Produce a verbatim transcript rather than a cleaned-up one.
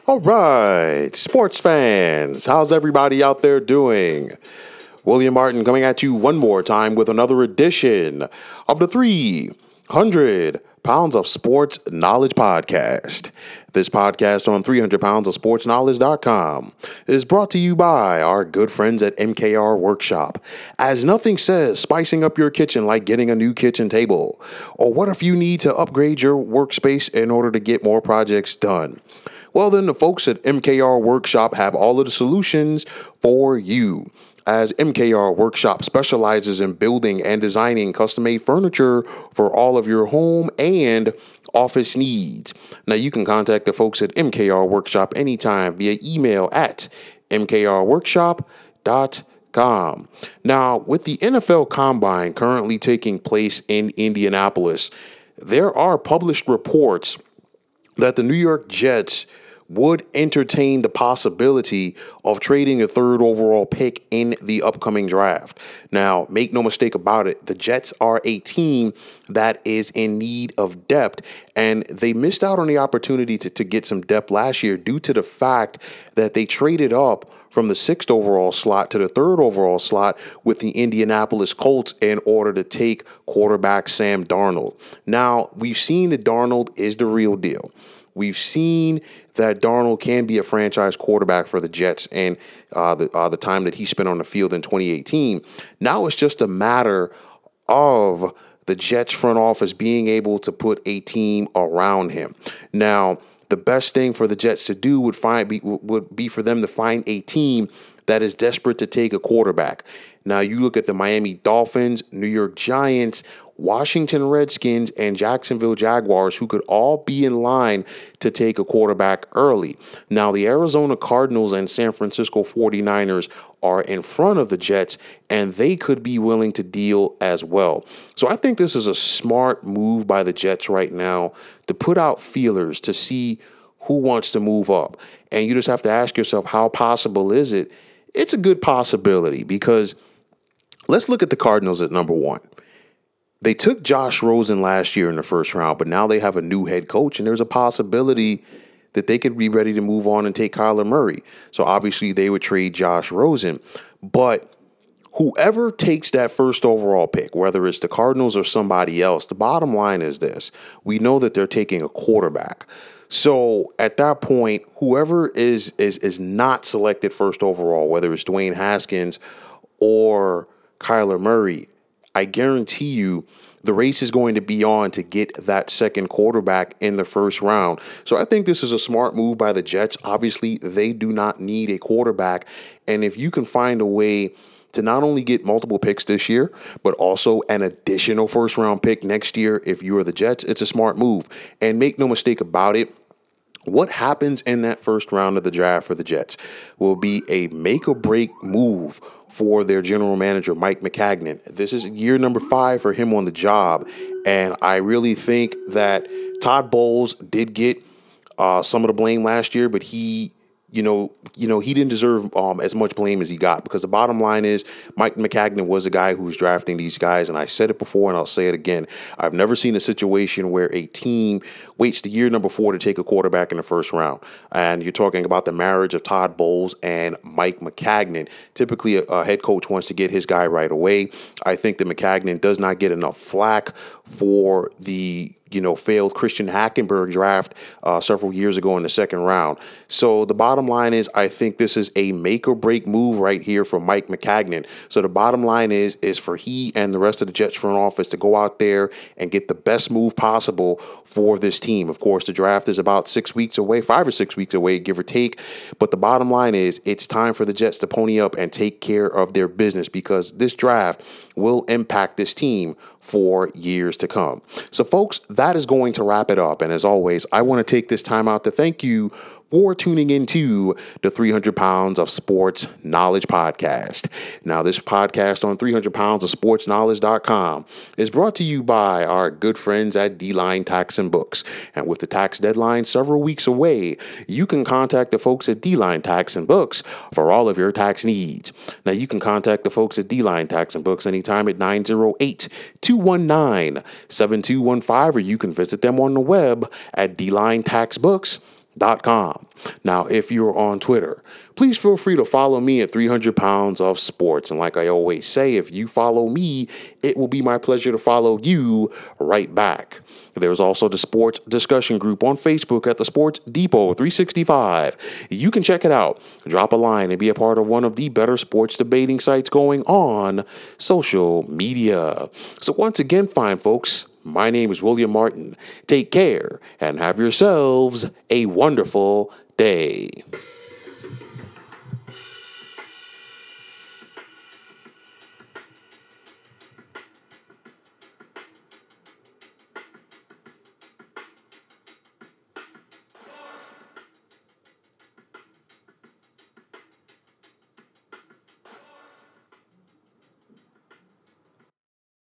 All right, sports fans, how's everybody out there doing? William Martin coming at you one more time with another edition of the three hundred Pounds of Sports Knowledge Podcast. This podcast on three hundred pounds of sports knowledge dot com is brought to you by our good friends at M K R Workshop. As nothing says spicing up your kitchen like getting a new kitchen table. Or what if you need to upgrade your workspace in order to get more projects done? Well, then the folks at M K R Workshop have all of the solutions for you, as M K R Workshop specializes in building and designing custom-made furniture for all of your home and office needs. Now, you can contact the folks at M K R Workshop anytime via email at m k r workshop dot com. Now, with the N F L Combine currently taking place in Indianapolis, there are published reports that the New York Jets would entertain the possibility of trading a third overall pick in the upcoming draft. Now, make no mistake about it, the Jets are a team that is in need of depth, and they missed out on the opportunity to, to get some depth last year due to the fact that they traded up from the sixth overall slot to the third overall slot with the Indianapolis Colts in order to take quarterback Sam Darnold. Now, we've seen that Darnold is the real deal. We've seen that Darnold can be a franchise quarterback for the Jets and uh, the uh, the time that he spent on the field in twenty eighteen. Now it's just a matter of the Jets front office being able to put a team around him. Now, the best thing for the Jets to do would find be, would be for them to find a team that is desperate to take a quarterback. Now, you look at the Miami Dolphins, New York Giants, Washington Redskins, and Jacksonville Jaguars, who could all be in line to take a quarterback early. Now, the Arizona Cardinals and San Francisco forty-niners are in front of the Jets, and they could be willing to deal as well. So I think this is a smart move by the Jets right now to put out feelers to see who wants to move up. And you just have to ask yourself, how possible is it? It's a good possibility, because let's look at the Cardinals at number one. They took Josh Rosen last year in the first round, but now they have a new head coach, and there's a possibility that they could be ready to move on and take Kyler Murray. So obviously they would trade Josh Rosen. But whoever takes that first overall pick, whether it's the Cardinals or somebody else, the bottom line is this. We know that they're taking a quarterback. So at that point, whoever is is is not selected first overall, whether it's Dwayne Haskins or Kyler Murray, I guarantee you the race is going to be on to get that second quarterback in the first round. So I think this is a smart move by the Jets. Obviously, they do not need a quarterback. And if you can find a way to not only get multiple picks this year, but also an additional first round pick next year, if you are the Jets, it's a smart move. And make no mistake about it, what happens in that first round of the draft for the Jets will be a make or break move for their general manager, Mike Maccagnan. This is year number five for him on the job. And I really think that Todd Bowles did get uh, some of the blame last year, but he, you know, you know, he didn't deserve um, as much blame as he got, because the bottom line is Mike Maccagnan was the guy who was drafting these guys. And I said it before, and I'll say it again. I've never seen a situation where a team waits to year number four to take a quarterback in the first round. And you're talking about the marriage of Todd Bowles and Mike Maccagnan. Typically, a, a head coach wants to get his guy right away. I think that Maccagnan does not get enough flack for the you know, failed Christian Hackenberg draft uh, several years ago in the second round. So the bottom line is, I think this is a make or break move right here for Mike Maccagnan. So the bottom line is, is for he and the rest of the Jets front office to go out there and get the best move possible for this team. Of course, the draft is about six weeks away, five or six weeks away, give or take. But the bottom line is, it's time for the Jets to pony up and take care of their business, because this draft will impact this team for years to come. So, folks, that is going to wrap it up. And as always, I want to take this time out to thank you for tuning into the three hundred pounds of Sports Knowledge Podcast. Now, this podcast on three hundred pounds of sports knowledge dot com is brought to you by our good friends at D-Line Tax and Books. And with the tax deadline several weeks away, you can contact the folks at D-Line Tax and Books for all of your tax needs. Now, you can contact the folks at D-Line Tax and Books anytime at nine oh eight, two one nine, seven two one five, or you can visit them on the web at D line tax books dot com. Now, if you're on Twitter, please feel free to follow me at three hundred pounds of sports. And like I always say, if you follow me, it will be my pleasure to follow you right back. There's also the sports discussion group on Facebook at the Sports Depot three sixty-five. You can check it out, drop a line, and be a part of one of the better sports debating sites going on social media. So once again, fine folks, my name is William Martin. Take care and have yourselves a wonderful day.